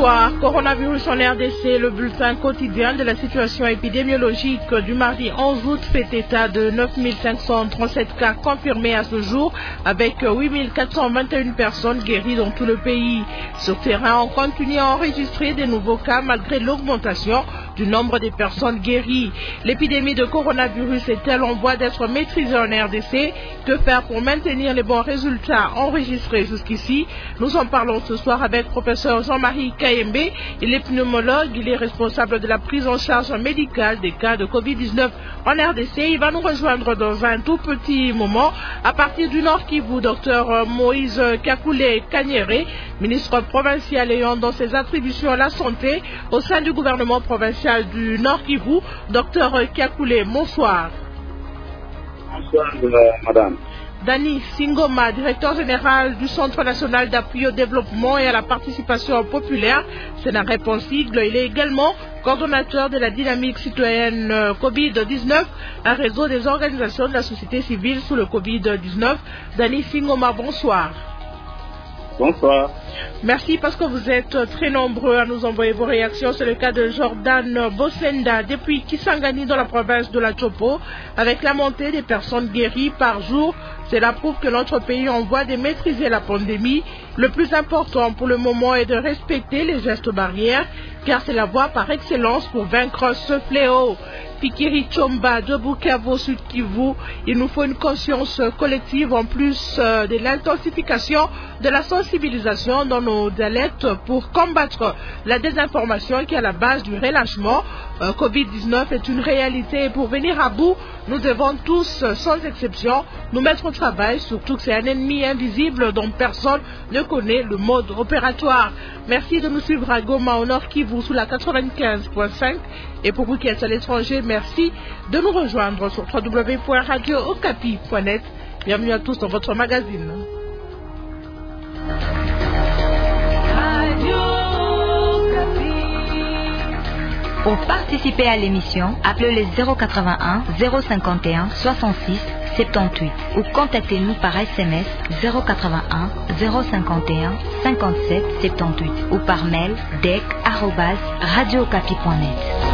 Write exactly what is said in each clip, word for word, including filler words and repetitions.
Bonsoir. Coronavirus en R D C, le bulletin quotidien de la situation épidémiologique du mardi onze août fait état de neuf mille cinq cent trente-sept cas confirmés à ce jour, avec huit mille quatre cent vingt et une personnes guéries dans tout le pays. Sur terrain, on continue à enregistrer des nouveaux cas malgré l'augmentation du nombre des personnes guéries. L'épidémie de coronavirus est-elle en voie d'être maîtrisée en R D C? Que faire pour maintenir les bons résultats enregistrés jusqu'ici? Nous en parlons ce soir avec professeur Jean-Marie Kayembe. Il est pneumologue, il est responsable de la prise en charge médicale des cas de covid dix-neuf en R D C. Il va nous rejoindre dans un tout petit moment à partir du Nord Kivu. Docteur Moïse Kakule Kanyere, ministre provincial ayant dans ses attributions la santé au sein du gouvernement provincial du Nord Kivu. Docteur Kakule, bonsoir. Bonsoir, madame. Dani Singoma, directeur général du Centre national d'appui au développement et à la participation populaire, c'est la réponse sigle. Il est également coordonnateur de la dynamique citoyenne covid dix-neuf, un réseau des organisations de la société civile sous le covid dix-neuf. Dani Singoma, bonsoir. Bonsoir. Merci parce que vous êtes très nombreux à nous envoyer vos réactions. C'est le cas de Jordan Bosenda depuis Kisangani dans la province de la Chopo. Avec la montée des personnes guéries par jour, cela prouve que notre pays est en voie de maîtriser la pandémie. Le plus important pour le moment est de respecter les gestes barrières, car c'est la voie par excellence pour vaincre ce fléau. Pikiri Chomba de Bukavu, Sud Kivu, il nous faut une conscience collective en plus de l'intensification de la sensibilisation dans nos dialectes pour combattre la désinformation qui est à la base du relâchement. Euh, covid dix-neuf est une réalité et pour venir à bout, nous devons tous, sans exception, nous mettre au travail, surtout que c'est un ennemi invisible dont personne ne connaît le mode opératoire. Merci de nous suivre à Goma, au Nord Kivu, sous la quatre-vingt-quinze point cinq. Et pour vous qui êtes à l'étranger, merci de nous rejoindre sur w w w point radio okapi point net. Bienvenue à tous dans votre magazine. Pour participer à l'émission, appelez le zéro quatre-vingt-un zéro cinquante et un soixante-six soixante-dix-huit ou contactez-nous par S M S zéro quatre-vingt-un zéro cinquante et un cinquante-sept soixante-dix-huit ou par mail dec arobase radio okapi point net.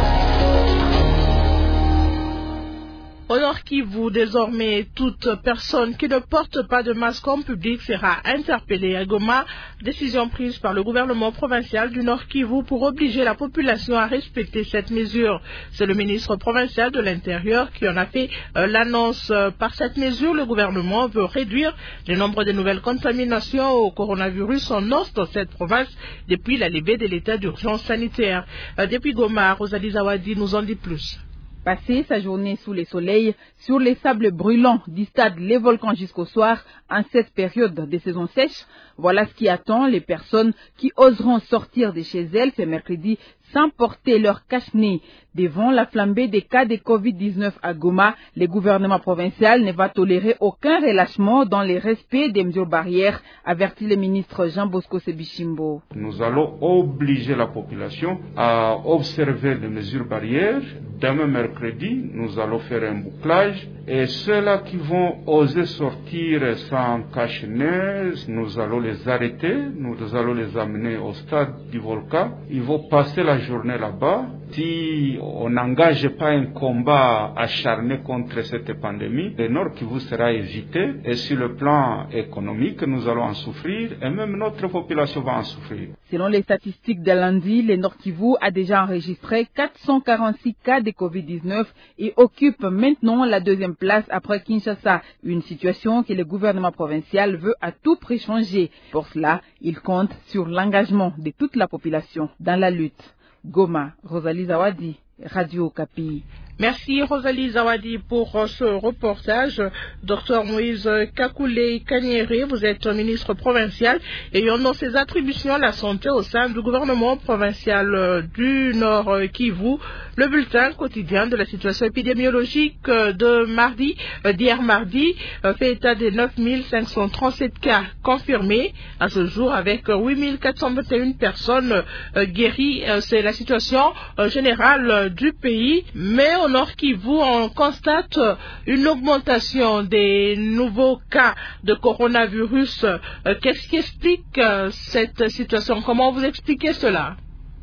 Au Nord Kivu, désormais, toute personne qui ne porte pas de masque en public sera interpellée à Goma. Décision prise par le gouvernement provincial du Nord Kivu pour obliger la population à respecter cette mesure. C'est le ministre provincial de l'Intérieur qui en a fait euh, l'annonce. Euh, par cette mesure, le gouvernement veut réduire le nombre de nouvelles contaminations au coronavirus en os dans cette province depuis la levée de l'état d'urgence sanitaire. Euh, depuis Goma, Rosalie Zawadi nous en dit plus. Passer sa journée sous le soleil, sur les sables brûlants du stade Les Volcans jusqu'au soir, en cette période de saison sèche, voilà ce qui attend les personnes qui oseront sortir de chez elles ce mercredi sans porter leur cache-nez. Devant la flambée des cas de covid dix-neuf à Goma, le gouvernement provincial ne va tolérer aucun relâchement dans le respect des mesures barrières, avertit le ministre Jean Bosco Sebishimbo. Nous allons obliger la population à observer les mesures barrières. Demain mercredi, nous allons faire un bouclage et ceux-là qui vont oser sortir sans cache-nez, nous allons les arrêter, nous allons les amener au stade du volcan. Ils vont passer la journée là-bas. Si on n'engage pas un combat acharné contre cette pandémie, le Nord Kivu sera évité et sur le plan économique, nous allons en souffrir et même notre population va en souffrir. Selon les statistiques de lundi, le Nord Kivu a déjà enregistré quatre cent quarante-six cas de covid dix-neuf et occupe maintenant la deuxième place après Kinshasa, une situation que le gouvernement provincial veut à tout prix changer. Pour cela, il compte sur l'engagement de toute la population dans la lutte. Goma, Rosalie Zawadi, Radio Okapi. Merci Rosalie Zawadi pour ce reportage. Docteur Moïse Kakule Kanyere, vous êtes ministre provincial ayant dans ses attributions la santé au sein du gouvernement provincial du Nord Kivu. Le bulletin quotidien de la situation épidémiologique de mardi, d'hier mardi, fait état de neuf mille cinq cent trente-sept cas confirmés à ce jour avec huit mille quatre cent vingt et une personnes guéries. C'est la situation générale du pays, mais on Nord Kivu, on constate une augmentation des nouveaux cas de coronavirus. Euh, qu'est-ce qui explique euh, cette situation? Comment vous expliquez cela?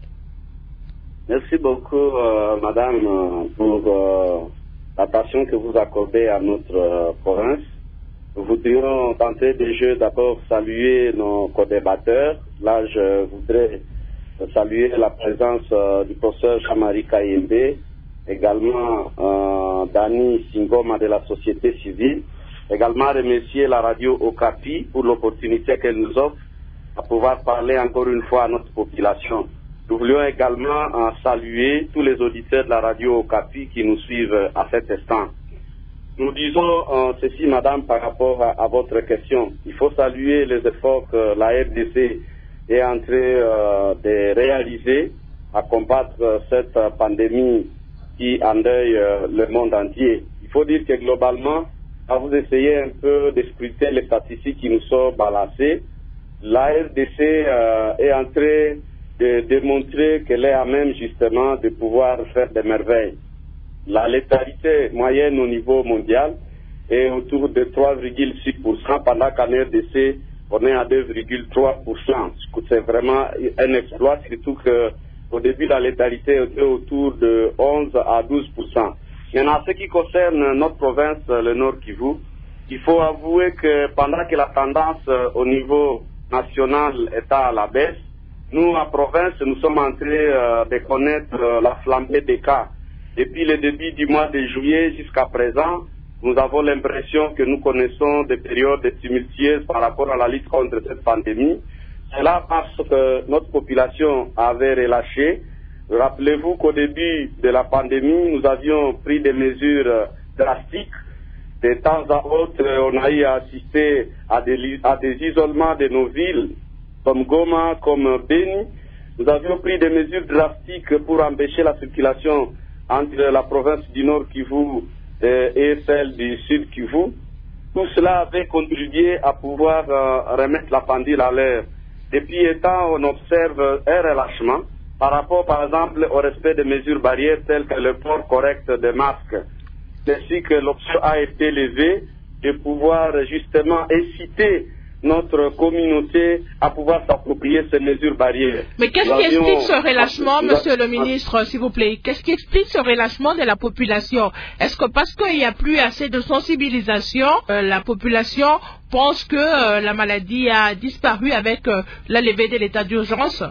Merci beaucoup, euh, madame, pour euh, l'attention que vous accordez à notre euh, province. Nous voudrions tenter déjà d'abord saluer nos co-débatteurs. Là, je voudrais saluer la présence euh, du professeur Jean-Marie Kayembe, également euh, Dani Singoma de la société civile, également remercier la radio Okapi pour l'opportunité qu'elle nous offre à pouvoir parler encore une fois à notre population. Nous voulions également euh, saluer tous les auditeurs de la radio Okapi qui nous suivent à cet instant. Nous disons euh, ceci, madame, par rapport à, à votre question. Il faut saluer les efforts que la R D C est en train euh, de réaliser à combattre euh, cette euh, pandémie qui endeuille euh, le monde entier. Il faut dire que globalement, à vous essayer un peu de scruter les statistiques qui nous sont balancées, la R D C euh, est en train de démontrer qu'elle est à même justement de pouvoir faire des merveilles. La létalité moyenne au niveau mondial est autour de trois virgule six pour cent, pendant qu'en R D C, on est à deux virgule trois pour cent. C'est vraiment un exploit, surtout qu'au début, la létalité était autour de onze à douze pour cent. Maintenant, en ce qui concerne notre province, le Nord Kivu, il faut avouer que pendant que la tendance au niveau national est à la baisse, nous, en province, nous sommes en train euh, de connaître euh, la flambée des cas. Depuis le début du mois de juillet jusqu'à présent, nous avons l'impression que nous connaissons des périodes tumultueuses par rapport à la lutte contre cette pandémie. Cela parce que notre population avait relâché. Rappelez-vous qu'au début de la pandémie, nous avions pris des mesures drastiques. De temps à autre, on a eu à assister à des, à des isolements de nos villes, comme Goma, comme Beni. Nous avions pris des mesures drastiques pour empêcher la circulation entre la province du Nord Kivu et celle du Sud Kivu. Tout cela avait contribué à pouvoir euh, remettre la pendule à l'air. Depuis un temps, on observe un relâchement par rapport, par exemple, au respect des mesures barrières telles que le port correct des masques. Ainsi que l'option a été levée de pouvoir justement inciter notre communauté à pouvoir s'approprier ces mesures barrières. Mais qu'est-ce qui explique ce relâchement, monsieur le ministre, s'il vous plaît? Qu'est-ce qui explique ce relâchement de la population? Est-ce que parce qu'il n'y a plus assez de sensibilisation, euh, la population pense que euh, la maladie a disparu avec euh, la levée de l'état d'urgence?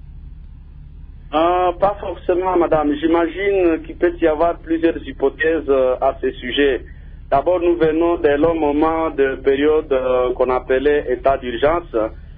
Euh, pas forcément, madame. J'imagine qu'il peut y avoir plusieurs hypothèses euh, à ce sujet. D'abord, nous venons d'un long moment de période euh, qu'on appelait état d'urgence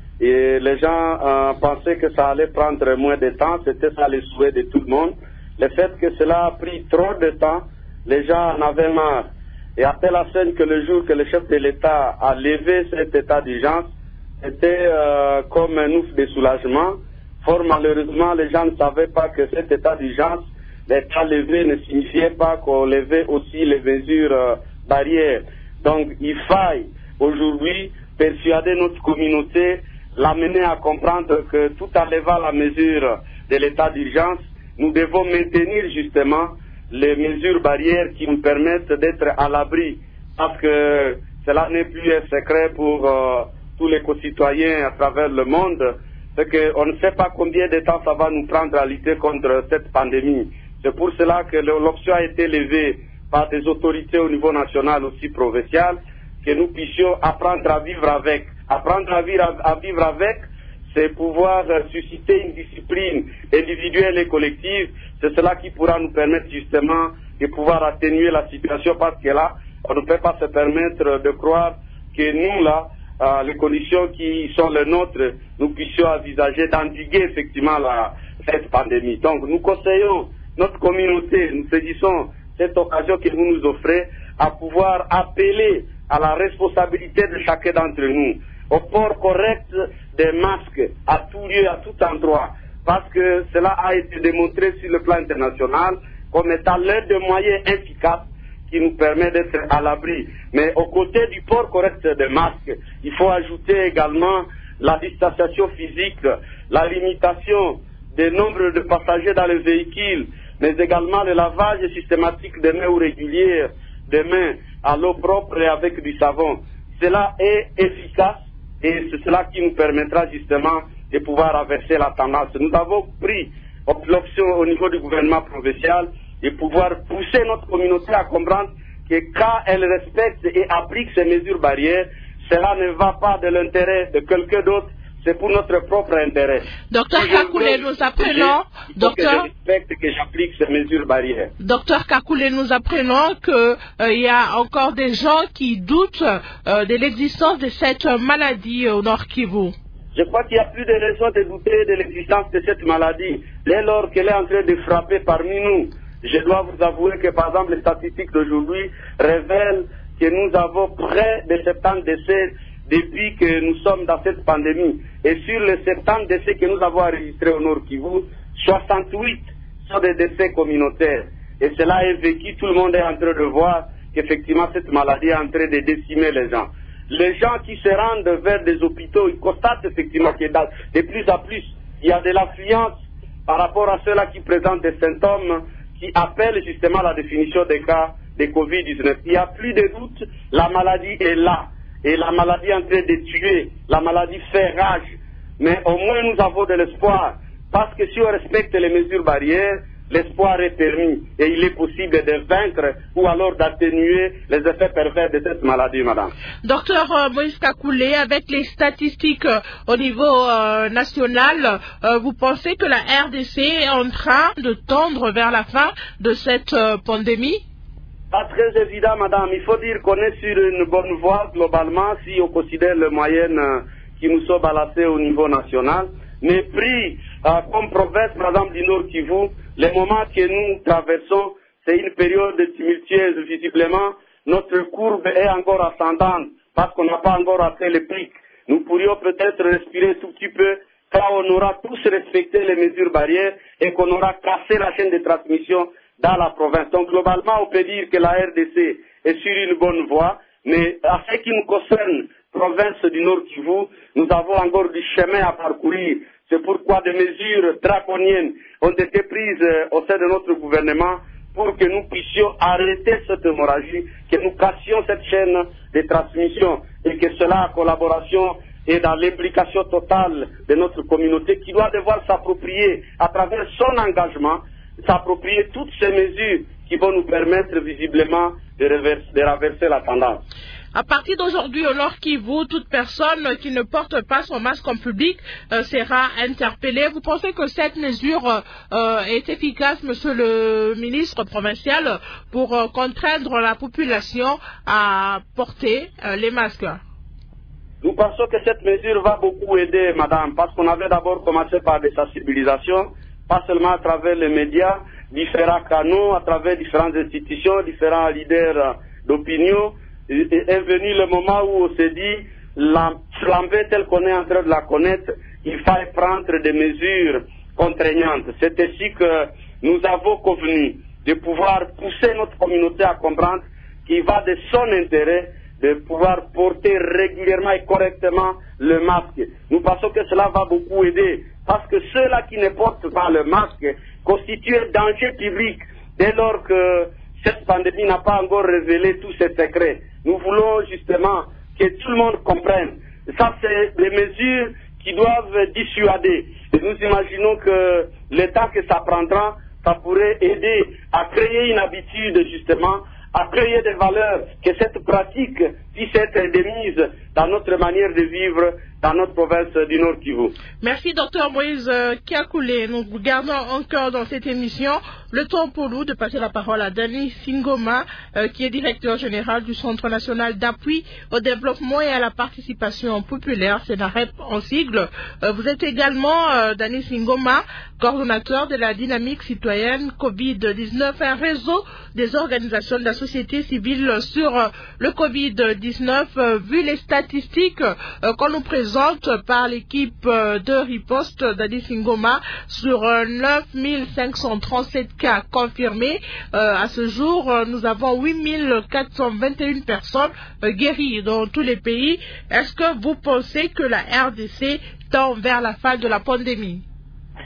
et les gens euh, pensaient que ça allait prendre moins de temps, c'était ça le souhait de tout le monde. Le fait que cela a pris trop de temps, les gens en avaient marre. Et après la scène que le jour que le chef de l'État a levé cet état d'urgence, c'était euh, comme un ouf de soulagement. Fort malheureusement, les gens ne savaient pas que cet état d'urgence, l'état levé ne signifiait pas qu'on levait aussi les mesures euh, barrières. Donc, il faille aujourd'hui persuader notre communauté, l'amener à comprendre que tout en levant la mesure de l'état d'urgence, nous devons maintenir justement les mesures barrières qui nous permettent d'être à l'abri. Parce que cela n'est plus un secret pour euh, tous les concitoyens à travers le monde. C'est qu'on ne sait pas combien de temps ça va nous prendre à lutter contre cette pandémie. C'est pour cela que l'option a été levée par des autorités au niveau national, aussi provincial, que nous puissions apprendre à vivre avec. Apprendre à vivre, à vivre avec, c'est pouvoir susciter une discipline individuelle et collective. C'est cela qui pourra nous permettre justement de pouvoir atténuer la situation, parce que là, on ne peut pas se permettre de croire que nous, là, euh, les conditions qui sont les nôtres, nous puissions envisager d'endiguer effectivement la, cette pandémie. Donc, nous conseillons notre communauté, nous saisissons cette occasion que vous nous offrez à pouvoir appeler à la responsabilité de chacun d'entre nous, au port correct des masques à tout lieu, à tout endroit, parce que cela a été démontré sur le plan international comme étant l'un des moyens efficaces qui nous permet d'être à l'abri. Mais aux côtés du port correct des masques, il faut ajouter également la distanciation physique, la limitation des nombres de passagers dans les véhicules, mais également le lavage systématique des mains ou régulier des mains à l'eau propre et avec du savon. Cela est efficace et c'est cela qui nous permettra justement de pouvoir inverser la tendance. Nous avons pris l'option au niveau du gouvernement provincial de pouvoir pousser notre communauté à comprendre que quand elle respecte et applique ces mesures barrières, cela ne va pas de l'intérêt de quelqu'un d'autre, c'est pour notre propre intérêt. Docteur Kakoulé, nous apprenons, docteur, que je respecte, que j'applique ces mesures barrières. Docteur Kakoulé, nous apprenons qu'il euh, y a encore des gens qui doutent euh, de l'existence de cette maladie au Nord Kivu. Je crois qu'il n'y a plus de raison de douter de l'existence de cette maladie. Dès lors qu'elle est en train de frapper parmi nous, je dois vous avouer que par exemple les statistiques d'aujourd'hui révèlent que nous avons près de soixante-dix décès depuis que nous sommes dans cette pandémie. Et sur les soixante-dix décès que nous avons enregistrés au Nord Kivu, soixante-huit sont des décès communautaires. Et cela est vécu, tout le monde est en train de voir qu'effectivement cette maladie est en train de décimer les gens. Les gens qui se rendent vers des hôpitaux, ils constatent effectivement que de plus en plus, il y a de l'affluence par rapport à ceux-là qui présentent des symptômes qui appellent justement la définition des cas de covid dix-neuf. Il n'y a plus de doute, la maladie est là. Et la maladie est en train de tuer, la maladie fait rage. Mais au moins nous avons de l'espoir, parce que si on respecte les mesures barrières, l'espoir est permis. Et il est possible de vaincre ou alors d'atténuer les effets pervers de cette maladie, madame. Docteur euh, Moïse Kakoulé, avec les statistiques euh, au niveau euh, national, euh, vous pensez que la R D C est en train de tendre vers la fin de cette euh, pandémie? Pas très évident, madame. Il faut dire qu'on est sur une bonne voie globalement si on considère les moyennes euh, qui nous sont balancées au niveau national. Mais pris euh, comme province, par exemple, du Nord Kivu, les moments que nous traversons, c'est une période tumultueuse. Visiblement, notre courbe est encore ascendante parce qu'on n'a pas encore atteint le pic. Nous pourrions peut-être respirer tout petit peu quand on aura tous respecté les mesures barrières et qu'on aura cassé la chaîne de transmission dans la province. Donc globalement, on peut dire que la R D C est sur une bonne voie, mais à ce qui nous concerne, province du Nord Kivu, nous avons encore du chemin à parcourir. C'est pourquoi des mesures draconiennes ont été prises au sein de notre gouvernement pour que nous puissions arrêter cette hémorragie, que nous cassions cette chaîne de transmission et que cela, en collaboration et dans l'implication totale de notre communauté qui doit devoir s'approprier à travers son engagement, s'approprier toutes ces mesures qui vont nous permettre visiblement de, reverser, de renverser la tendance. À partir d'aujourd'hui, au Nord Kivu, toute personne qui ne porte pas son masque en public euh, sera interpellée. Vous pensez que cette mesure euh, est efficace, monsieur le ministre provincial, pour euh, contraindre la population à porter euh, les masques? Nous pensons que cette mesure va beaucoup aider, madame, parce qu'on avait d'abord commencé par des sensibilisations, pas seulement à travers les médias, différents canaux, à travers différentes institutions, différents leaders d'opinion. Est venu le moment où on s'est dit, la flambée telle qu'on est en train de la connaître, il fallait prendre des mesures contraignantes. C'est ainsi que nous avons convenu de pouvoir pousser notre communauté à comprendre qu'il va de son intérêt de pouvoir porter régulièrement et correctement le masque. Nous pensons que cela va beaucoup aider, parce que ceux-là qui ne portent pas le masque constituent un danger public dès lors que cette pandémie n'a pas encore révélé tous ses secrets. Nous voulons justement que tout le monde comprenne. Ça, c'est des mesures qui doivent dissuader. Et nous imaginons que le temps que ça prendra, ça pourrait aider à créer une habitude justement, à créer des valeurs, que cette pratique puisse être démise dans notre manière de vivre dans notre province du Nord Kivu. Merci, docteur Moïse Kakoulé. Nous gardons encore dans cette émission le temps pour nous de passer la parole à Dani Singoma, euh, qui est directeur général du Centre national d'appui au développement et à la participation populaire, c'est la R E P en sigle. Euh, vous êtes également, euh, Dani Singoma, coordonnateur de la dynamique citoyenne covid dix-neuf, un réseau des organisations de la société civile sur euh, le covid dix-neuf. Euh, vu les statistiques euh, qu'on nous présente par l'équipe euh, de riposte d'Dani Singoma sur euh, neuf mille cinq cent trente-sept cas confirmés, euh, à ce jour, euh, nous avons huit mille quatre cent vingt et une personnes euh, guéries dans tous les pays. Est-ce que vous pensez que la R D C tend vers la fin de la pandémie?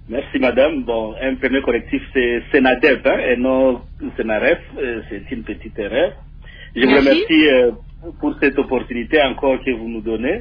Merci madame. Bon, un premier correctif, c'est Sénadep hein, et non Sénaref, c'est une petite erreur. Je vous remercie euh, pour cette opportunité encore que vous nous donnez.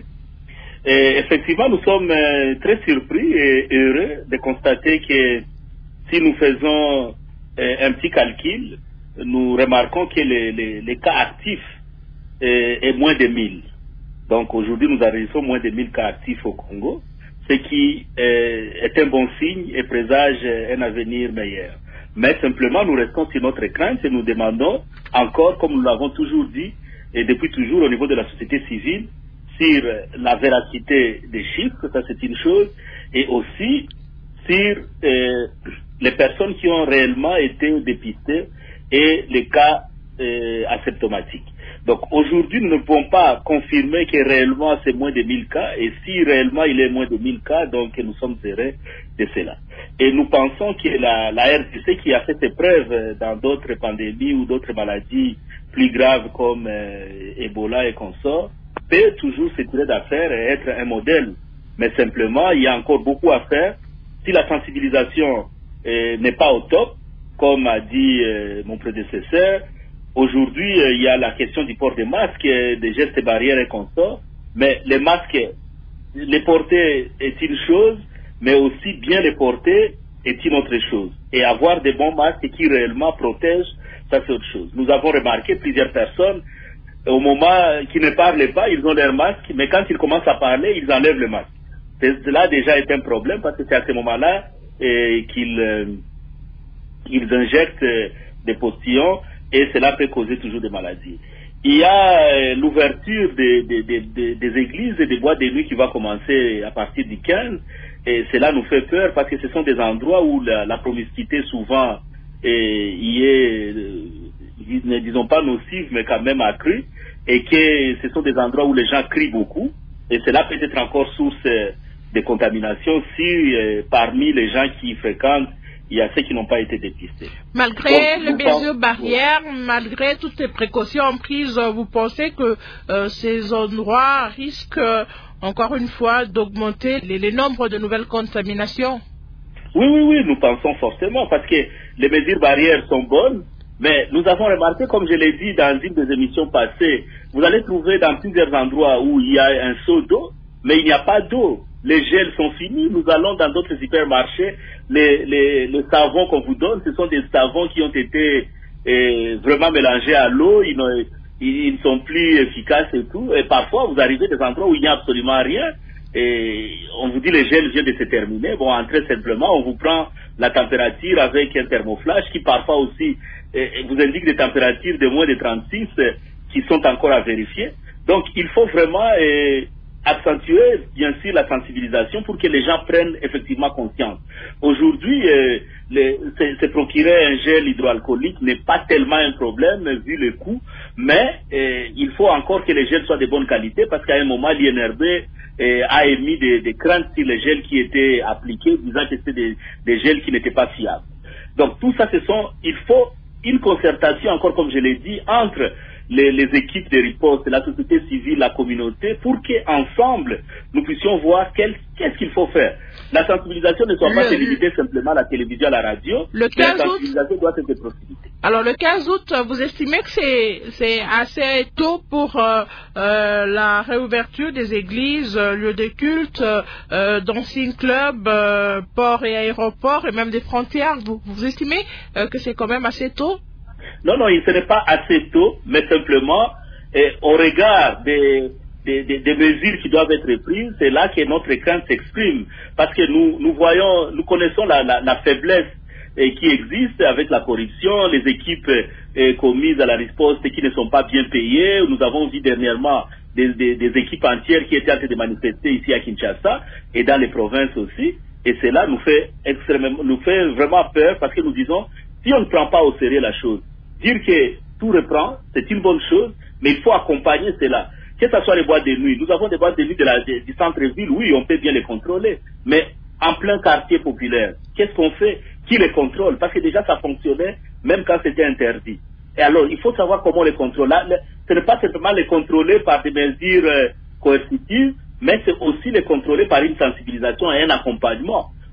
Et effectivement, nous sommes euh, très surpris et heureux de constater que si nous faisons euh, un petit calcul, nous remarquons que les, les, les cas actifs euh, est moins de mille. Donc aujourd'hui, nous enregistrons moins de mille cas actifs au Congo, ce qui euh, est un bon signe et présage un avenir meilleur. Mais simplement, nous restons sur notre crainte et nous demandons encore, comme nous l'avons toujours dit, et depuis toujours au niveau de la société civile, sur la véracité des chiffres, ça c'est une chose, et aussi sur euh, les personnes qui ont réellement été dépistées et les cas euh, asymptomatiques. Donc aujourd'hui, nous ne pouvons pas confirmer que réellement c'est moins de mille cas, et si réellement il est moins de mille cas, donc nous sommes heureux de cela. Et nous pensons que la, la R D C qui a fait ses preuves dans d'autres pandémies ou d'autres maladies plus graves comme euh, Ebola et consorts, peut toujours se tirer d'affaire et être un modèle. Mais simplement, il y a encore beaucoup à faire. Si la sensibilisation euh, n'est pas au top, comme a dit euh, mon prédécesseur, aujourd'hui, euh, il y a la question du port des masques, euh, des gestes barrières et consorts, mais les masques, les porter est une chose, mais aussi bien les porter est une autre chose. Et avoir des bons masques qui réellement protègent, ça c'est autre chose. Nous avons remarqué plusieurs personnes, au moment qu'ils ne parlent pas, ils ont leur masque, mais quand ils commencent à parler, ils enlèvent le masque. Cela déjà est un problème parce que c'est à ce moment-là eh, qu'ils euh, ils injectent euh, des postillons et cela peut causer toujours des maladies. Il y a euh, l'ouverture des, des, des, des, des églises et des boîtes de nuit qui va commencer à partir du quinze et cela nous fait peur parce que ce sont des endroits où la, la promiscuité souvent eh, y est, euh, ne disons pas nocive, mais quand même accrue, et que ce sont des endroits où les gens crient beaucoup, et cela peut être encore source de contamination si euh, parmi les gens qui fréquentent, il y a ceux qui n'ont pas été dépistés. Malgré Donc, les mesures barrières, ouais. malgré toutes les précautions prises, vous pensez que euh, ces endroits risquent euh, encore une fois d'augmenter les, les nombres de nouvelles contaminations? Oui, oui, oui, nous pensons forcément, parce que les mesures barrières sont bonnes, mais nous avons remarqué, comme je l'ai dit dans une des émissions passées, vous allez trouver dans plusieurs endroits où il y a un seau d'eau, mais il n'y a pas d'eau. Les gels sont finis, nous allons dans d'autres hypermarchés, les, les, les savons qu'on vous donne, ce sont des savons qui ont été eh, vraiment mélangés à l'eau, ils, ils, ils ne sont plus efficaces et tout, et parfois vous arrivez à des endroits où il n'y a absolument rien, et on vous dit les gels viennent de se terminer, bon, très simplement, on vous prend la température avec un thermoflash qui parfois aussi eh, vous indique des températures de moins de trente-six eh, qui sont encore à vérifier. Donc il faut vraiment eh, accentuer bien sûr la sensibilisation pour que les gens prennent effectivement conscience. Aujourd'hui, euh, se procurer un gel hydroalcoolique n'est pas tellement un problème vu le coût, mais euh, il faut encore que les gels soient de bonne qualité parce qu'à un moment l'I N R B euh, a émis des, des craintes sur les gels qui étaient appliqués, disant que c'était des, des gels qui n'étaient pas fiables. Donc tout ça, ce sont, il faut une concertation, encore comme je l'ai dit, entre Les, les équipes de riposte, la société civile, la communauté, pour qu'ensemble, nous puissions voir qu'est-ce qu'il faut faire. La sensibilisation ne soit le, pas limitée simplement à la télévision, à la radio, le quinze mais la sensibilisation août, doit être de proximité. Alors, le quinze août, vous estimez que c'est assez tôt pour euh, euh, la réouverture des églises, euh, lieux de culte, euh, d'anciens clubs, euh, ports et aéroports, et même des frontières. Vous, vous estimez euh, que c'est quand même assez tôt? Non, non, ce n'est pas assez tôt, mais simplement, eh, au regard des, des, des, des mesures qui doivent être prises, c'est là que notre crainte s'exprime. Parce que nous, nous voyons, nous connaissons la, la, la faiblesse eh, qui existe avec la corruption, les équipes eh, commises à la riposte qui ne sont pas bien payées. Nous avons vu dernièrement des, des, des équipes entières qui étaient en train de manifester ici à Kinshasa et dans les provinces aussi. Et cela nous fait extrêmement, nous fait vraiment peur parce que nous disons, si on ne prend pas au sérieux la chose, dire que tout reprend, c'est une bonne chose, mais il faut accompagner cela. Que ce soit les boîtes de nuit, nous avons des boîtes de nuit de la, de, du centre-ville, oui, on peut bien les contrôler, mais en plein quartier populaire, qu'est-ce qu'on fait? Qui les contrôle? Parce que déjà ça fonctionnait, même quand c'était interdit. Et alors, il faut savoir comment les contrôler. Ce n'est pas simplement les contrôler par des mesures euh, coercitives, mais c'est aussi les contrôler par une sensibilisation et un accompagnement.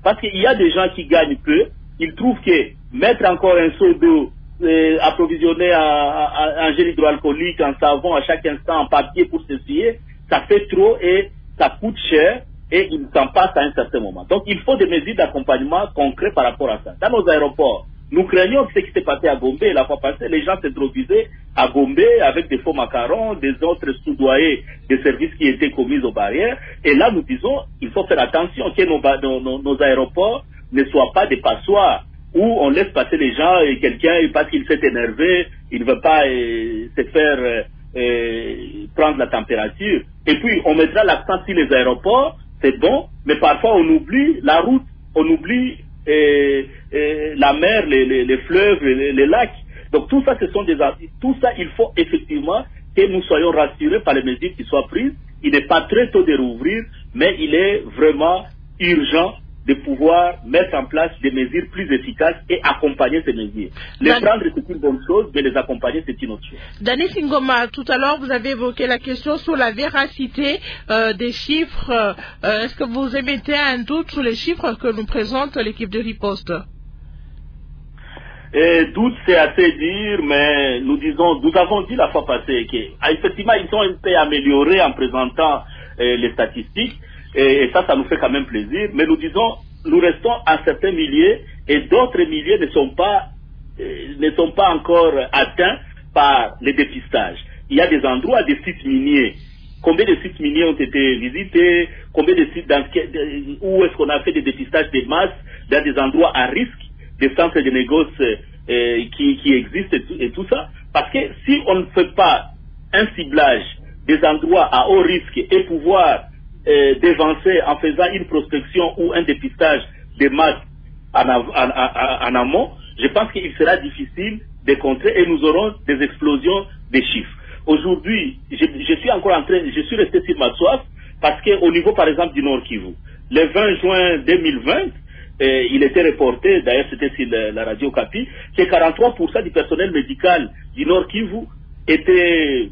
Parce qu'il y a des gens qui gagnent peu, ils trouvent que mettre encore un seau d'eau, euh, approvisionner en gel hydroalcoolique, en savon à chaque instant, en papier pour s'essuyer, ça fait trop et ça coûte cher et ils s'en passent à un certain moment. Donc il faut des mesures d'accompagnement concrets par rapport à ça. Dans nos aéroports, nous craignons ce qui s'est passé à Gombe la fois passée, les gens s'est droguisés à Gombe avec des faux macarons, des autres sous-doyers des services qui étaient commis aux barrières. Et là, nous disons, il faut faire attention que nos, nos, nos aéroports ne soient pas des passoires où on laisse passer les gens et quelqu'un, parce qu'il s'est énervé, il ne veut pas euh, se faire euh, euh, prendre la température. Et puis, on mettra l'accent sur les aéroports, c'est bon, mais parfois on oublie la route, on oublie Et, et la mer, les, les, les fleuves, les, les lacs. Donc tout ça, ce sont des tout ça, il faut effectivement que nous soyons rassurés par les mesures qui soient prises. Il n'est pas très tôt de rouvrir, mais il est vraiment urgent de pouvoir mettre en place des mesures plus efficaces et accompagner ces mesures. Les Dan... prendre, c'est une bonne chose, mais les accompagner, c'est une autre chose. Dany Singoma, tout à l'heure, vous avez évoqué la question sur la véracité euh, des chiffres. Euh, est-ce que vous émettez un doute sur les chiffres que nous présente l'équipe de riposte? Et doute, c'est assez dire, mais nous disons, nous avons dit la fois passée qu'effectivement, ils ont un peu amélioré en présentant euh, les statistiques. Et ça, ça nous fait quand même plaisir. Mais nous disons, nous restons à certains milliers et d'autres milliers ne sont pas, euh, ne sont pas encore atteints par les dépistages. Il y a des endroits, des sites miniers. Combien de sites miniers ont été visités? Combien de sites dans, où est-ce qu'on a fait des dépistages de masse dans des endroits à risque, des centres de négoce euh, qui, qui existent et tout, et tout ça? Parce que si on ne fait pas un ciblage des endroits à haut risque et pouvoir Euh, d'évancer en faisant une prospection ou un dépistage des masses en, en, en, en amont, je pense qu'il sera difficile de contrer et nous aurons des explosions des chiffres. Aujourd'hui, je, je suis encore en train, je suis resté sur ma soif parce qu'au niveau par exemple du Nord Kivu, le vingt juin deux mille vingt, euh, il était reporté, d'ailleurs c'était sur la, la radio Capi, que quarante-trois pour cent du personnel médical du Nord Kivu était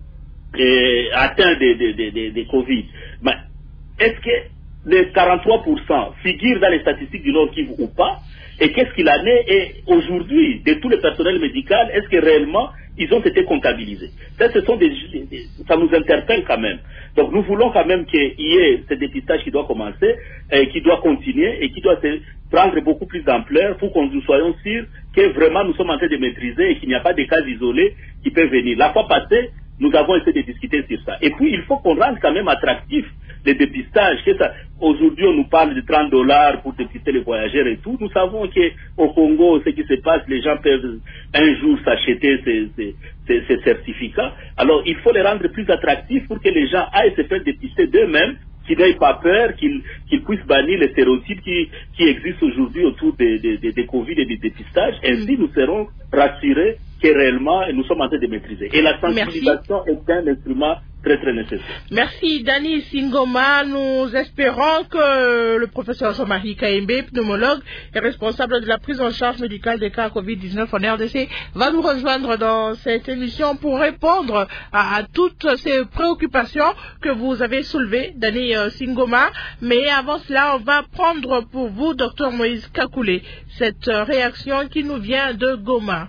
Et atteint des de, de, de, de Covid. Mais est-ce que les quarante-trois pour cent figurent dans les statistiques du Nord Kivu ou pas? Et qu'est-ce qu'il en est? Et aujourd'hui, de tout le personnel médical, est-ce que réellement ils ont été comptabilisés? Ça, ce sont des, des, ça nous interpelle quand même. Donc nous voulons quand même qu'il y ait ce dépistage qui doit commencer, et qui doit continuer et qui doit se prendre beaucoup plus d'ampleur pour que nous soyons sûrs que vraiment nous sommes en train de maîtriser et qu'il n'y a pas de cas isolés qui peuvent venir. La fois passée, nous avons essayé de discuter sur ça. Et puis, il faut qu'on rende quand même attractif les dépistages. Aujourd'hui, on nous parle de trente dollars pour dépister les voyageurs et tout. Nous savons qu'au Congo, ce qui se passe, les gens peuvent un jour s'acheter ces, ces, ces, ces certificats. Alors, il faut les rendre plus attractifs pour que les gens aillent se faire dépister d'eux-mêmes, qu'ils n'aient pas peur, qu'ils qu'ils puissent bannir les stéréotypes qui, qui existent aujourd'hui autour des de, de, de Covid et des dépistages. Ainsi, nous serons rassurés que réellement nous sommes en train de maîtriser. Et la sensibilisation Merci. est un instrument très très nécessaire. Merci Dany Singoma. Nous espérons que le professeur Jean-Marie Kaembe, pneumologue et responsable de la prise en charge médicale des cas Covid dix-neuf en R D C, va nous rejoindre dans cette émission pour répondre à, à toutes ces préoccupations que vous avez soulevées, Dany Singoma. Mais avant cela, on va prendre pour vous, docteur Moïse Kakoulé, cette réaction qui nous vient de Goma.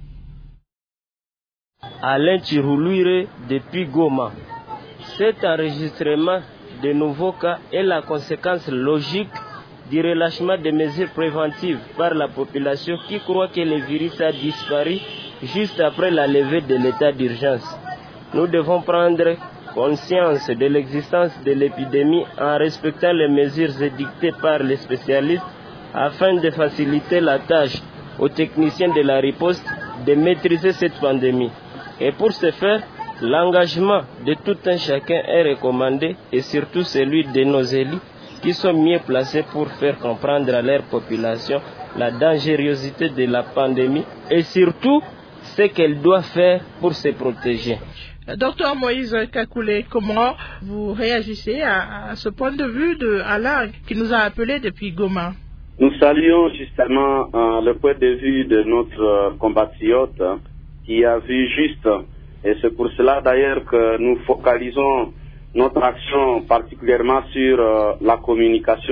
Alain Chiroulouire depuis Goma. Cet enregistrement de nouveaux cas est la conséquence logique du relâchement des mesures préventives par la population qui croit que le virus a disparu juste après la levée de l'état d'urgence. Nous devons prendre conscience de l'existence de l'épidémie en respectant les mesures édictées par les spécialistes afin de faciliter la tâche aux techniciens de la riposte de maîtriser cette pandémie. Et pour ce faire, l'engagement de tout un chacun est recommandé et surtout celui de nos élus qui sont mieux placés pour faire comprendre à leur population la dangerosité de la pandémie et surtout ce qu'elle doit faire pour se protéger. Docteur Moïse Kakoulé, comment vous réagissez à, à ce point de vue de Alain qui nous a appelé depuis Goma? Nous saluons justement euh, le point de vue de notre euh, compatriote hein, qui a vu juste, et c'est pour cela d'ailleurs que nous focalisons notre action particulièrement sur euh, la communication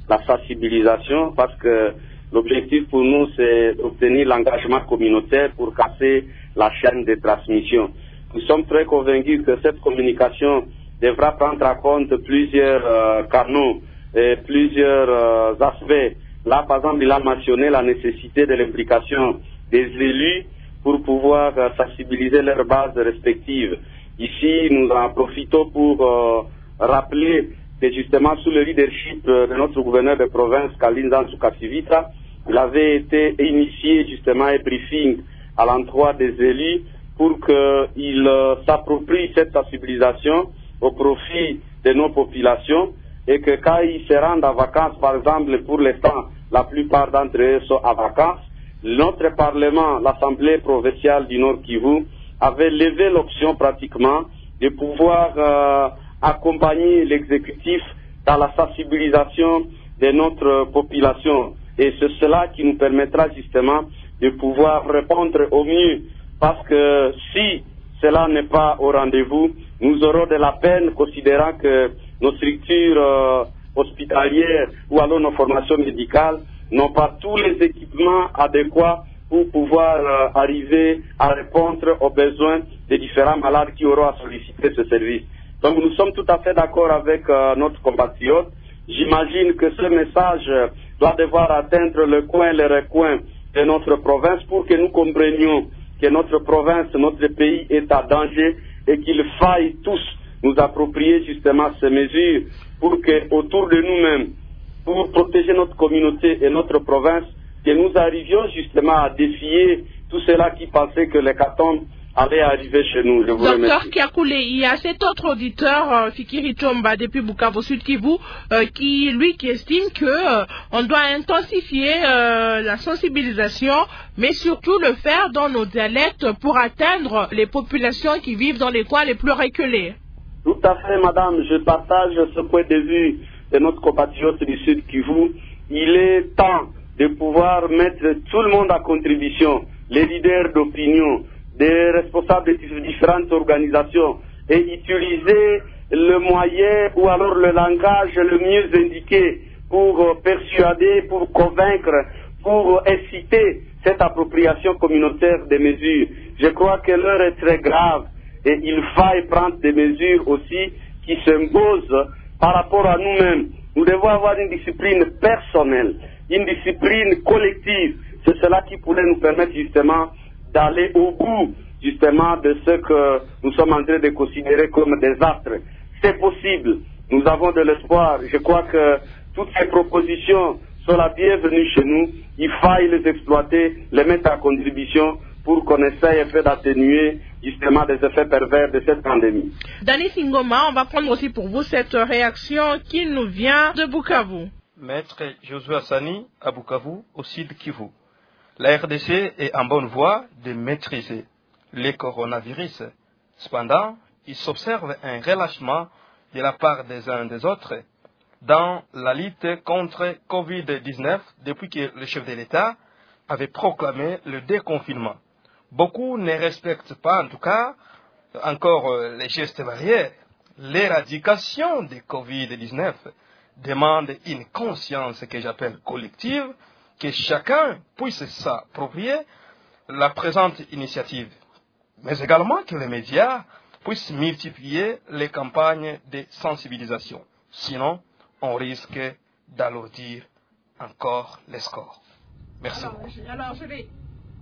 la sensibilisation, parce que l'objectif pour nous, c'est d'obtenir l'engagement communautaire pour casser la chaîne de transmission. Nous sommes très convaincus que cette communication devra prendre en compte plusieurs euh, canaux et plusieurs euh, aspects. Là, par exemple, il a mentionné la nécessité de l'implication des élus pour pouvoir euh, sensibiliser leurs bases respectives. Ici, nous en profitons pour euh, rappeler que justement, sous le leadership de notre gouverneur de province, Kalinda Tsukasivita, il avait été initié justement un briefing à l'endroit des élus pour qu'ils euh, s'approprient cette sensibilisation au profit de nos populations et que quand ils se rendent en vacances, par exemple, pour l'instant, la plupart d'entre eux sont en vacances, notre Parlement, l'Assemblée provinciale du Nord Kivu, avait levé l'option pratiquement de pouvoir euh, accompagner l'exécutif dans la sensibilisation de notre population. Et c'est cela qui nous permettra justement de pouvoir répondre au mieux. Parce que si cela n'est pas au rendez-vous, nous aurons de la peine considérant que nos structures euh, hospitalières ou alors nos formations médicales n'ont pas tous les équipements adéquats pour pouvoir euh, arriver à répondre aux besoins des différents malades qui auront à solliciter ce service. Donc nous sommes tout à fait d'accord avec euh, notre compatriote. J'imagine que ce message doit devoir atteindre le coin, les recoins de notre province pour que nous comprenions que notre province, notre pays est à danger et qu'il faille tous nous approprier justement ces mesures pour que autour de nous-mêmes, pour protéger notre communauté et notre province, que nous arrivions justement à défier tous ceux-là qui pensaient que l'hécatombe allait arriver chez nous. Je vous remercie. Docteur Kiakoulé, il y a cet autre auditeur, euh, Fikiri Chomba, depuis Bukavu Sud Kivu, euh, qui, lui, qui estime que euh, on doit intensifier euh, la sensibilisation, mais surtout le faire dans nos dialectes pour atteindre les populations qui vivent dans les coins les plus reculés. Tout à fait, madame. Je partage ce point de vue de notre compatriote du Sud Kivu. Il est temps de pouvoir mettre tout le monde à contribution, les leaders d'opinion, des responsables de différentes organisations, et utiliser le moyen ou alors le langage le mieux indiqué pour persuader, pour convaincre, pour inciter cette appropriation communautaire des mesures. Je crois que l'heure est très grave et il faille prendre des mesures aussi qui s'imposent par rapport à nous-mêmes. Nous devons avoir une discipline personnelle, une discipline collective. C'est cela qui pourrait nous permettre justement d'aller au bout justement de ce que nous sommes en train de considérer comme des astres. C'est possible. Nous avons de l'espoir. Je crois que toutes ces propositions sont la bienvenue chez nous. Il faille les exploiter, les mettre à contribution pour qu'on essaye un peu d'atténuer justement des effets pervers de cette pandémie. Dani Singoma, on va prendre aussi pour vous cette réaction qui nous vient de Bukavu. Maître Josué Assani à Bukavu, au Sud Kivu. La R D C est en bonne voie de maîtriser les coronavirus. Cependant, il s'observe un relâchement de la part des uns et des autres dans la lutte contre covid dix-neuf depuis que le chef de l'État avait proclamé le déconfinement. Beaucoup ne respectent pas, en tout cas, encore les gestes barrières. L'éradication de covid dix-neuf demande une conscience que j'appelle collective, que chacun puisse s'approprier la présente initiative, mais également que les médias puissent multiplier les campagnes de sensibilisation. Sinon, on risque d'alourdir encore les scores. Merci. Alors, alors, je vais...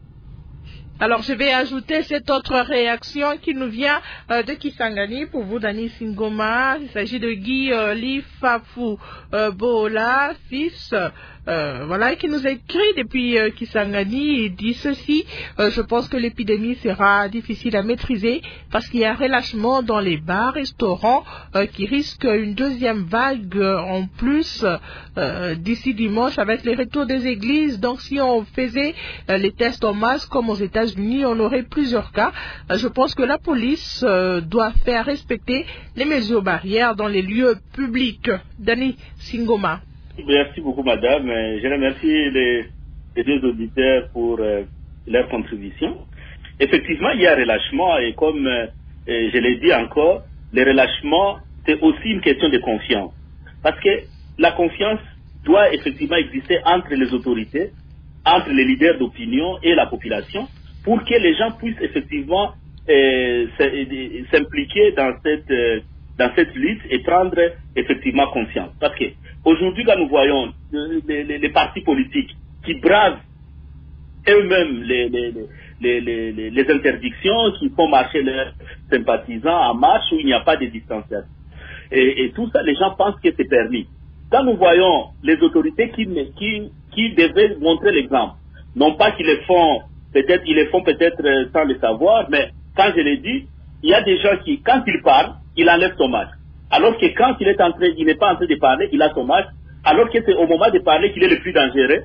Alors, je vais ajouter cette autre réaction qui nous vient euh, de Kisangani pour vous, Dani Singoma. Il s'agit de Guy euh, Lifafu euh, Bola, fils, euh, voilà, qui nous écrit depuis euh, Kisangani. Il dit ceci, euh, je pense que l'épidémie sera difficile à maîtriser parce qu'il y a un relâchement dans les bars, restaurants euh, qui risquent une deuxième vague euh, en plus euh, d'ici dimanche avec les retours des églises. Donc, si on faisait euh, les tests en masse comme aux États-Unis, on aurait plusieurs cas. Je pense que la police euh, doit faire respecter les mesures barrières dans les lieux publics. Dani Singoma. Merci beaucoup, madame. Je remercie les, les deux auditeurs pour euh, leur contribution. Effectivement, il y a un relâchement et comme euh, je l'ai dit encore, le relâchement, c'est aussi une question de confiance. Parce que la confiance doit effectivement exister entre les autorités, entre les leaders d'opinion et la population, pour que les gens puissent effectivement euh, s'impliquer dans cette, euh, dans cette lutte et prendre effectivement conscience. Parce que aujourd'hui, quand nous voyons les, les, les partis politiques qui bravent eux-mêmes les, les, les, les, les, les interdictions, qui font marcher leurs sympathisants en marche où il n'y a pas de distanciation. Et, et tout ça, les gens pensent que c'est permis. Quand nous voyons les autorités qui, qui, qui devaient montrer l'exemple, non pas qu'ils les font, peut-être, ils les font peut-être sans le savoir, mais quand je l'ai dit, il y a des gens qui, quand ils parlent, ils enlèvent son masque. Alors que quand il est en train, il n'est pas en train de parler, il a son masque, alors que c'est au moment de parler qu'il est le plus dangereux.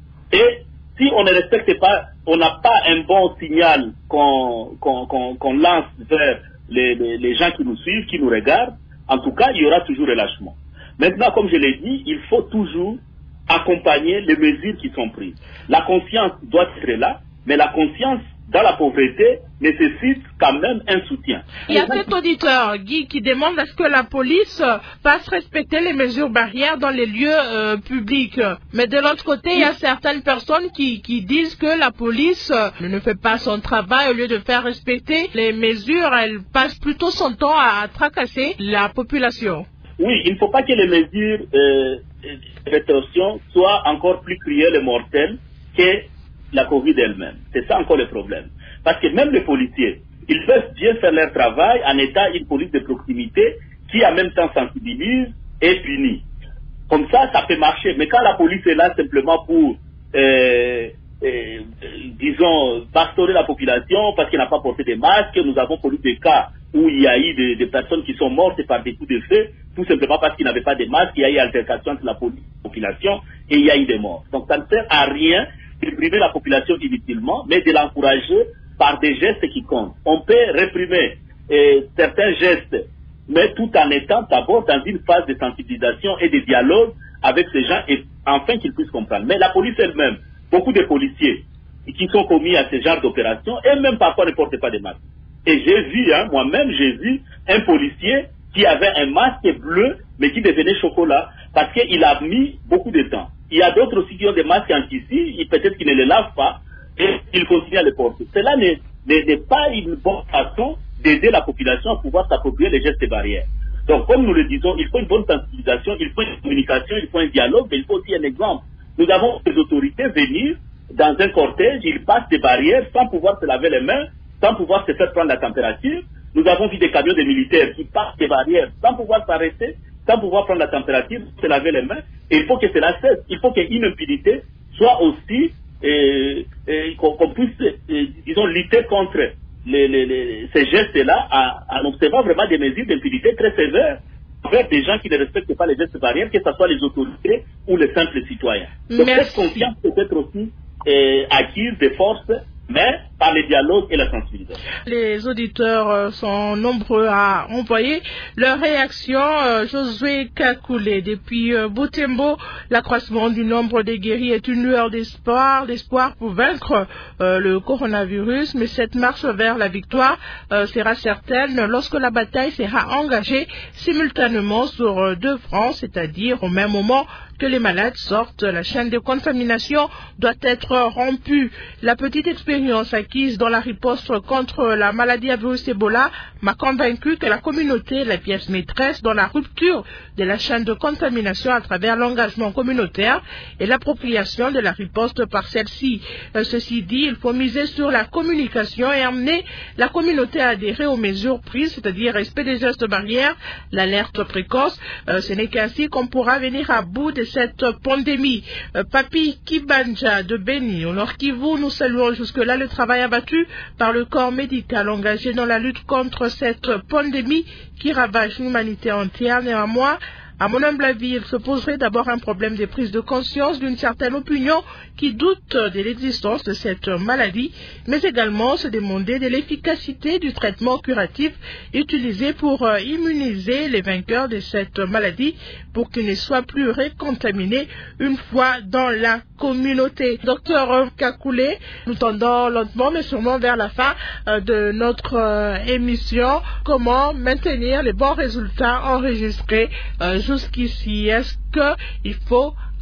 Et si on ne respecte pas, on n'a pas un bon signal qu'on qu'on, qu'on, qu'on lance vers les, les, les gens qui nous suivent, qui nous regardent, en tout cas, il y aura toujours relâchement. Maintenant, comme je l'ai dit, il faut toujours accompagner les mesures qui sont prises. La conscience doit être là, mais la conscience dans la pauvreté nécessite quand même un soutien. Il y a cet auditeur, Guy, qui demande à ce que la police fasse respecter les mesures barrières dans les lieux euh, publics. Mais de l'autre côté, il y a certaines personnes qui, qui disent que la police euh, ne fait pas son travail. Au lieu de faire respecter les mesures, elle passe plutôt son temps à, à tracasser la population. Oui, il ne faut pas que les mesures euh, de rétorsion soient encore plus cruelles et mortelles que la Covid elle-même. C'est ça encore le problème. Parce que même les policiers, ils peuvent bien faire leur travail en étant une police de proximité qui en même temps sensibilise et punit. Comme ça, ça peut marcher. Mais quand la police est là simplement pour, euh, euh, disons, pastorer la population parce qu'elle n'a pas porté de masque, nous avons connu des cas où il y a eu des, des personnes qui sont mortes par des coups de feu, tout simplement parce qu'ils n'avaient pas de masque, il y a eu altercation entre la police et la population et il y a eu des morts. Donc ça ne sert à rien de réprimer la population inutilement, mais de l'encourager par des gestes qui comptent. On peut réprimer euh, certains gestes, mais tout en étant d'abord dans une phase de sensibilisation et de dialogue avec ces gens, et enfin qu'ils puissent comprendre. Mais la police elle-même, beaucoup de policiers qui sont commis à ce genre d'opération, eux-mêmes parfois ne portent pas de masque. Et j'ai vu, hein, moi-même, j'ai vu un policier qui avait un masque bleu, mais qui devenait chocolat, parce qu'il a mis beaucoup de temps. Il y a d'autres aussi qui ont des masques en tissu, peut-être qu'ils ne les lavent pas, et ils continuent à les porter. Cela n'est, n'est pas une bonne façon d'aider la population à pouvoir s'approprier les gestes barrières. Donc, comme nous le disons, il faut une bonne sensibilisation, il faut une communication, il faut un dialogue, mais il faut aussi un exemple. Nous avons des autorités venir dans un cortège, ils passent des barrières sans pouvoir se laver les mains, sans pouvoir se faire prendre la température. Nous avons vu des camions de militaires qui passent des barrières sans pouvoir s'arrêter, sans pouvoir prendre la température, se laver les mains. Et il faut que cela cesse. Il faut qu'une impunité soit aussi, euh, euh, qu'on, qu'on puisse, euh, disons, lutter contre les, les, les, ces gestes-là en observant vraiment des mesures d'impunité très sévères envers des gens qui ne respectent pas les gestes barrières, que ce soit les autorités ou les simples citoyens. Donc Merci. cette confiance peut être aussi euh, acquise de force, mais par les dialogues et la sensibilisation. Les auditeurs sont nombreux à envoyer leur réaction. Euh, Josué Kakoulé, depuis euh, Butembo, l'accroissement du nombre des guéris est une lueur d'espoir, d'espoir pour vaincre euh, le coronavirus, mais cette marche vers la victoire euh, sera certaine lorsque la bataille sera engagée simultanément sur euh, deux fronts, c'est-à-dire au même moment que les malades sortent. La chaîne de contamination doit être rompue. La petite expérience acquise dans la riposte contre la maladie à virus Ebola m'a convaincu que la communauté est la pièce maîtresse dans la rupture de la chaîne de contamination à travers l'engagement communautaire et l'appropriation de la riposte par celle-ci. Euh, ceci dit, il faut miser sur la communication et amener la communauté à adhérer aux mesures prises, c'est-à-dire respect des gestes barrières, l'alerte précoce. Euh, ce n'est qu'ainsi qu'on pourra venir à bout de cette pandémie. Euh, Papi Kibanja de Beni, au Nord Kivu, nous saluons jusque-là le travail abattu par le corps médical engagé dans la lutte contre cette pandémie qui ravage l'humanité entière. Néanmoins, à mon humble avis, il se poserait d'abord un problème de prise de conscience d'une certaine opinion qui doute de l'existence de cette maladie, mais également se demander de l'efficacité du traitement curatif utilisé pour euh, immuniser les vainqueurs de cette maladie pour qu'ils ne soient plus recontaminés une fois dans la communauté. Docteur Kakoulé, nous tendons lentement mais sûrement vers la fin euh, de notre euh, émission. Comment maintenir les bons résultats enregistrés euh, jusqu'ici? Est-ce qu'il faut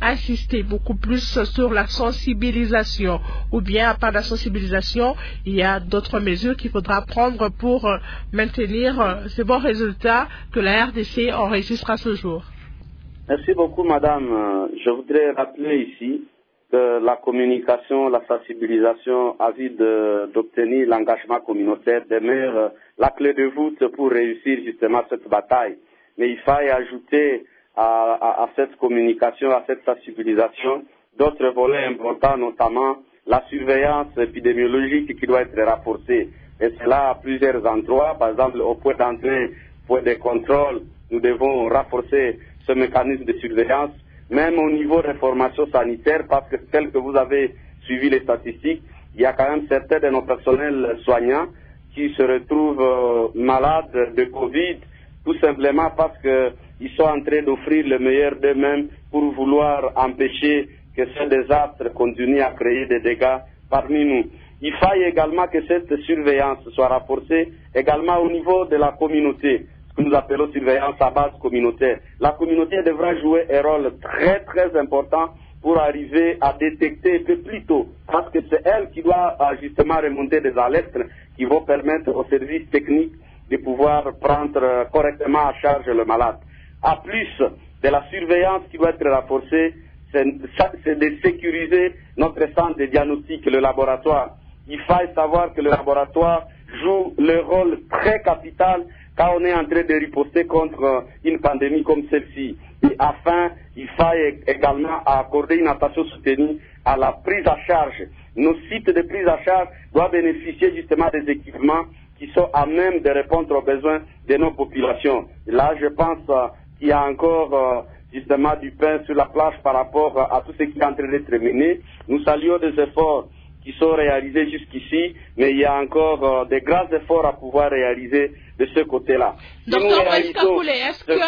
insister beaucoup plus sur la sensibilisation, ou bien à part la sensibilisation, il y a d'autres mesures qu'il faudra prendre pour euh, maintenir euh, ces bons résultats que la R D C enregistre à ce jour? Merci beaucoup, madame. Je voudrais rappeler ici que la communication, la sensibilisation à vue d'obtenir l'engagement communautaire demeure la clé de voûte pour réussir justement cette bataille. Mais il faut ajouter à, à, à cette communication, à cette sensibilisation, d'autres volets importants, notamment la surveillance épidémiologique qui doit être renforcée. Et cela à plusieurs endroits, par exemple au point d'entrée, point de contrôle, nous devons renforcer ce mécanisme de surveillance, même au niveau des formations sanitaires, parce que tel que vous avez suivi les statistiques, il y a quand même certains de nos personnels soignants qui se retrouvent euh, malades de Covid, tout simplement parce qu'ils sont en train d'offrir le meilleur d'eux-mêmes pour vouloir empêcher que ces désastres continuent à créer des dégâts parmi nous. Il faille également que cette surveillance soit renforcée également au niveau de la communauté, ce que nous appelons surveillance à base communautaire. La communauté devra jouer un rôle très très important pour arriver à détecter un peu plus tôt, parce que c'est elle qui doit justement remonter des alertes qui vont permettre aux services techniques de pouvoir prendre correctement en charge le malade. En plus de la surveillance qui doit être renforcée, c'est de sécuriser notre centre de diagnostic, le laboratoire. Il faut savoir que le laboratoire joue le rôle très capital quand on est en train de riposter contre une pandémie comme celle-ci. Et enfin, il faut également accorder une attention soutenue à la prise en charge. Nos sites de prise en charge doivent bénéficier justement des équipements qui sont à même de répondre aux besoins de nos populations. Là, je pense euh, qu'il y a encore euh, justement du pain sur la plage par rapport euh, à tout ce qui est en train d'être mené. Nous saluons des efforts qui sont réalisés jusqu'ici, mais il y a encore euh, des grands efforts à pouvoir réaliser de ce côté-là. Docteur Moïse Kakoulé, est-ce que,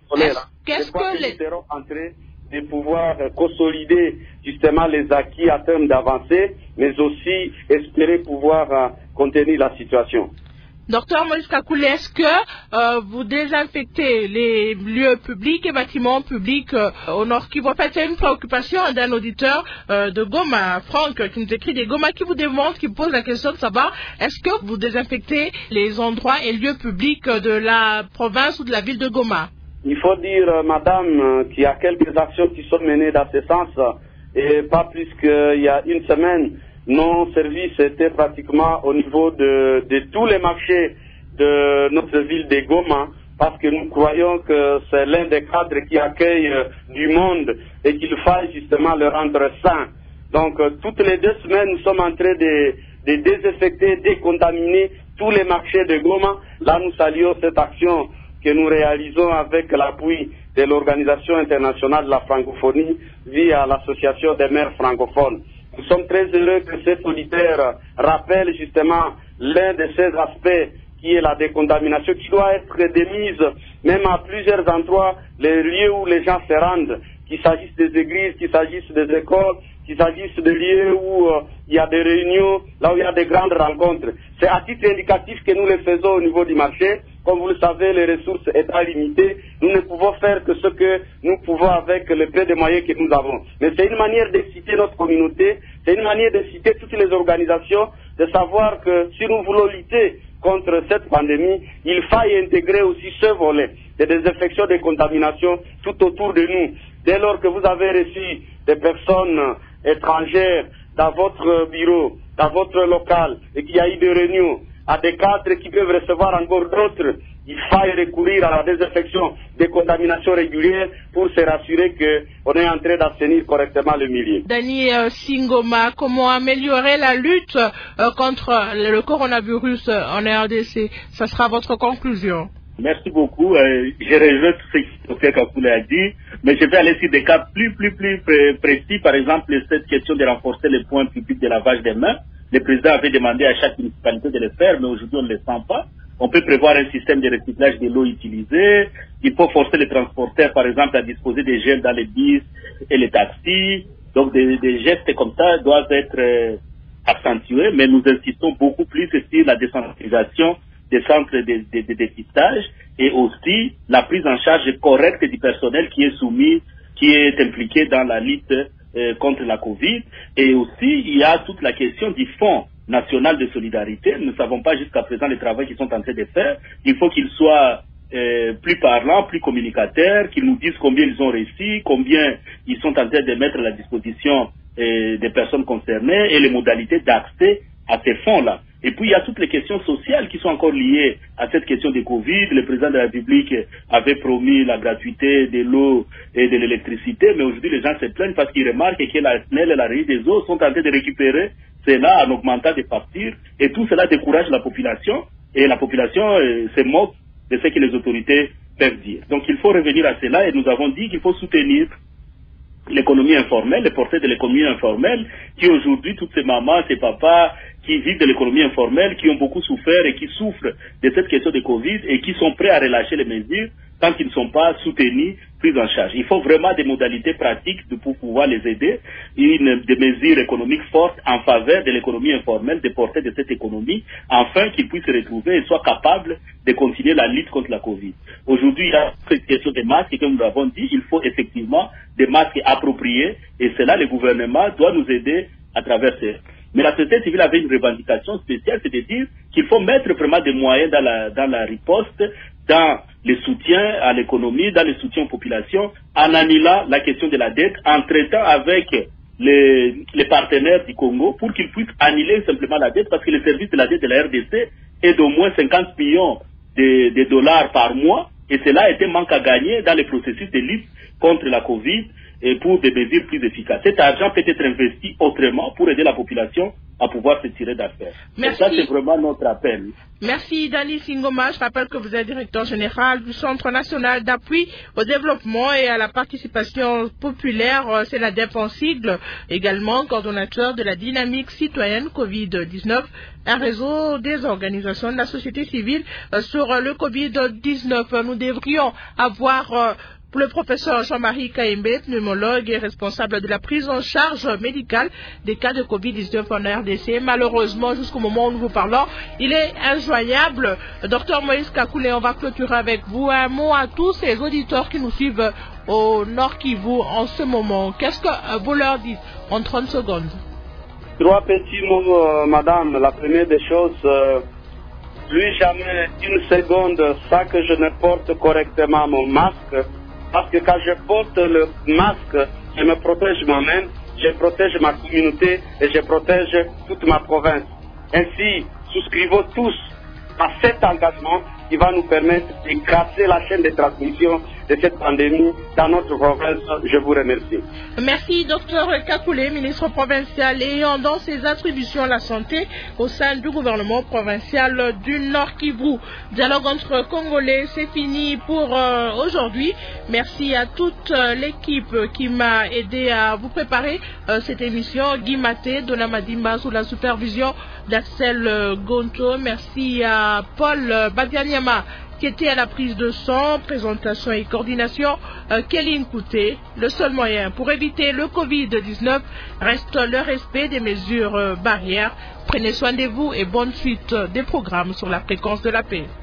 est-ce que les... nous serons en train de pouvoir euh, consolider justement les acquis à terme d'avancée, mais aussi espérer pouvoir euh, contenir la situation. Docteur Moïse Kakoulé, est-ce que euh, vous désinfectez les lieux publics et bâtiments publics euh, au Nord Kivu? En fait, c'est une préoccupation d'un auditeur euh, de Goma, Franck, qui nous écrit des Goma, qui vous demande, qui vous pose la question de savoir, est-ce que vous désinfectez les endroits et lieux publics de la province ou de la ville de Goma? Il faut dire, euh, madame, euh, qu'il y a quelques actions qui sont menées dans ce sens, et pas plus qu'il y a une semaine. Nos services étaient pratiquement au niveau de, de tous les marchés de notre ville de Goma, parce que nous croyons que c'est l'un des cadres qui accueille euh, du monde et qu'il faille justement le rendre sain. Donc euh, toutes les deux semaines, nous sommes en train de, de désinfecter, décontaminer tous les marchés de Goma. Là, nous saluons cette action que nous réalisons avec l'appui de l'Organisation internationale de la francophonie via l'Association des maires francophones. Nous sommes très heureux que cet auditeur rappelle justement l'un de ces aspects qui est la décontamination, qui doit être démise même à plusieurs endroits, les lieux où les gens se rendent, qu'il s'agisse des églises, qu'il s'agisse des écoles, qu'il s'agisse de lieux où euh, il y a des réunions, là où il y a des grandes rencontres. C'est à titre indicatif que nous le faisons au niveau du marché. Comme vous le savez, les ressources étant limitées, nous ne pouvons faire que ce que nous pouvons avec le peu de moyens que nous avons. Mais c'est une manière d'exciter notre communauté, c'est une manière d'exciter toutes les organisations, de savoir que si nous voulons lutter contre cette pandémie, il faille intégrer aussi ce volet de désinfection, de contamination tout autour de nous. Dès lors que vous avez reçu des personnes étrangères dans votre bureau, dans votre local, et qu'il y a eu des réunions, à des cadres qui peuvent recevoir encore d'autres, il faille recourir à la désinfection, des contaminations régulières pour se rassurer qu'on est en train d'assainir correctement le milieu. Dani euh, Singoma, comment améliorer la lutte euh, contre le coronavirus euh, en R D C? Ça sera votre conclusion. Merci beaucoup. Euh, je rejoins tout ce que Docteur Kakoulé a dit, mais je vais aller sur des cas plus, plus, plus précis. Par exemple, cette question de renforcer les points publics de lavage des mains. Le président avait demandé à chaque municipalité de le faire, mais aujourd'hui on ne le sent pas. On peut prévoir un système de recyclage de l'eau utilisée. Il faut forcer les transporteurs, par exemple, à disposer des gels dans les bus et les taxis. Donc des, des gestes comme ça doivent être euh, accentués, mais nous insistons beaucoup plus sur la décentralisation des centres de, de, de, de dépistage et aussi la prise en charge correcte du personnel qui est soumis qui est impliqué dans la lutte euh, contre la Covid. Et aussi, il y a toute la question du Fonds national de solidarité. Nous ne savons pas jusqu'à présent le travail qu'ils sont en train de faire. Il faut qu'ils soient euh, plus parlants, plus communicateurs, qu'ils nous disent combien ils ont réussi, combien ils sont en train de mettre à la disposition euh, des personnes concernées et les modalités d'accès à ces fonds-là. Et puis, il y a toutes les questions sociales qui sont encore liées à cette question de Covid. Le président de la République avait promis la gratuité de l'eau et de l'électricité, mais aujourd'hui, les gens se plaignent parce qu'ils remarquent que la S N E L et la Régie des eaux sont en train de récupérer cela en augmentant des factures. Et tout cela décourage la population. Et la population euh, se moque de ce que les autorités peuvent dire. Donc, il faut revenir à cela et nous avons dit qu'il faut soutenir l'économie informelle, les portées de l'économie informelle, qui aujourd'hui, toutes ces mamans, ces papas, qui vivent de l'économie informelle, qui ont beaucoup souffert et qui souffrent de cette question de Covid et qui sont prêts à relâcher les mesures tant qu'ils ne sont pas soutenus, pris en charge. Il faut vraiment des modalités pratiques de, pour pouvoir les aider, une, des mesures économiques fortes en faveur de l'économie informelle, des portées de cette économie, afin qu'ils puissent se retrouver et soient capables de continuer la lutte contre la Covid. Aujourd'hui, il y a cette question des masques et comme nous l'avons dit, il faut effectivement des masques appropriés et cela, le gouvernement doit nous aider à travers ces. Mais la société civile avait une revendication spéciale, c'est de dire qu'il faut mettre vraiment des moyens dans la, dans la riposte, dans le soutien à l'économie, dans le soutien aux populations, en annulant la question de la dette, en traitant avec les, les partenaires du Congo pour qu'ils puissent annuler simplement la dette, parce que le service de la dette de la R D C est d'au moins cinquante millions de, de dollars par mois, et cela a été manque à gagner dans le processus de lutte contre la Covid et pour des mesures plus efficaces. Cet argent peut être investi autrement pour aider la population à pouvoir se tirer d'affaires. Et ça, c'est vraiment notre appel. Merci, Dani Singoma. Je rappelle que vous êtes directeur général du Centre national d'appui au développement et à la participation populaire, c'est la D E P en sigle, également coordonnateur de la dynamique citoyenne Covid dix-neuf, un réseau des organisations de la société civile sur le Covid dix-neuf. Nous devrions avoir pour le professeur Jean-Marie Kaembe, pneumologue et responsable de la prise en charge médicale des cas de Covid dix-neuf en R D C. Malheureusement, jusqu'au moment où nous vous parlons, il est injoignable. Docteur Moïse Kakoulé, on va clôturer avec vous. Un mot à tous ces auditeurs qui nous suivent au Nord Kivu en ce moment. Qu'est-ce que vous leur dites en trente secondes? Trois petits mots, euh, madame. La première des choses, euh, plus jamais une seconde sans que je ne porte correctement mon masque. Parce que quand je porte le masque, je me protège moi-même, je protège ma communauté et je protège toute ma province. Ainsi, souscrivons tous à cet engagement qui va nous permettre de casser la chaîne de transmission de cette pandémie dans notre province. Je vous remercie. Merci, docteur Kakoulé, ministre provincial ayant dans ses attributions la santé au sein du gouvernement provincial du Nord Kivu. Dialogue entre Congolais, c'est fini pour euh, aujourd'hui. Merci à toute euh, l'équipe qui m'a aidé à vous préparer euh, cette émission. Guy Maté, Dona Madimba sous la supervision d'Axel euh, Gonto. Merci à Paul euh, Badianyama qui était à la prise de son, présentation et coordination, euh, Kéline Kouté. Le seul moyen pour éviter le Covid dix-neuf reste le respect des mesures euh, barrières. Prenez soin de vous et bonne suite des programmes sur la fréquence de la paix.